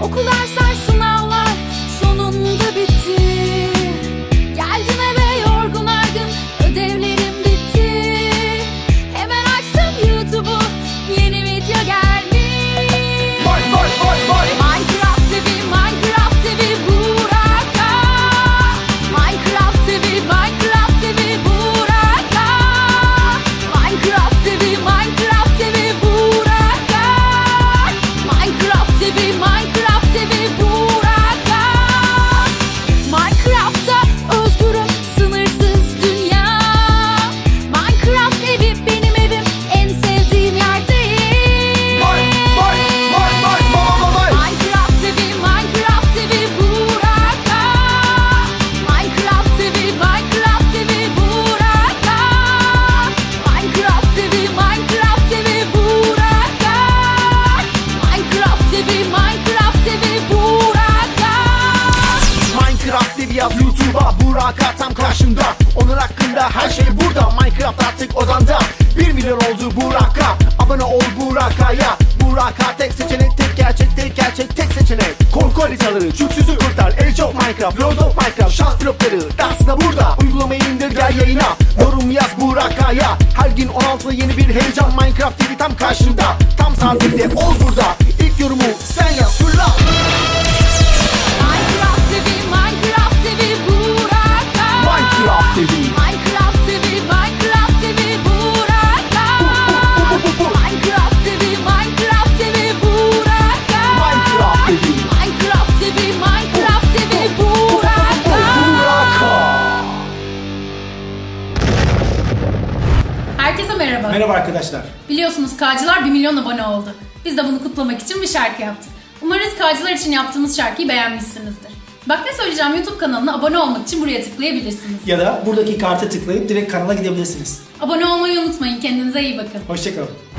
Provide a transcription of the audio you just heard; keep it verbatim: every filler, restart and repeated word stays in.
Okul, dersler, sınavlar sonunda bitti. Geldim eve yorgun argın, ödevlerim bitti. Hemen açtım YouTube'u, yeni video gelmiş. Vay vay vay vay. Minecraft T V, Minecraft T V Burak'a. Minecraft T V, Minecraft T V Burak'a. Minecraft T V, Minecraft T V Burak'a. Minecraft T V, Minecraft T V Burak'a. Minecraft'ta özgürüm, sınırsız dünya. Minecraft evi benim evim, en sevdiğim yerdeyim. Vay vay vay vay vay vay. Minecraft T V, Minecraft T V Burak'a. Minecraft T V, Minecraft T V Burak'a. Minecraft T V, Minecraft T V Burak'a. Minecraft T V, Minecraft T V Burak'a. Minecraft diye yaz YouTube'a, Burak'a tam karşımda. Onun hakkında her şey burada. Minecraft artık odanda. Bir milyon oldu Burak'a. Abone ol Burak'a. Burak'a tek seçenek, tek gerçek, tek gerçek, tek seçenek. Korku haritaları, çüksüzü kurtar. Age of Minecraft, Lord of Minecraft, şans blokları aslında burada. Uygulamayı indir, gel yayına. Yorum yaz Burak'a. Her gün on altıda yeni bir heyecan. Minecraft T V tam karşında. Tam saatinde ol burada. İlk yorumu sen yaz, fırla. Minecraft T V, Minecraft T V Burak'a. Minecraft T V. Minecraft T V, Minecraft T V Burak'a. Minecraft T V, Minecraft T V Burak'a. Minecraft T V. Minecraft T V, Minecraft T V Burak'a. Herkese merhaba. Merhaba arkadaşlar. Biliyorsunuz K'cılar bir milyon abone oldu. Biz de bunu kutlamak için bir şarkı yaptık. Umarız K'cılar için yaptığımız şarkıyı beğenmişsinizdir. Bak ne söyleyeceğim, YouTube kanalına abone olmak için buraya tıklayabilirsiniz. Ya da buradaki karta tıklayıp direkt kanala gidebilirsiniz. Abone olmayı unutmayın. Kendinize iyi bakın. Hoşçakalın.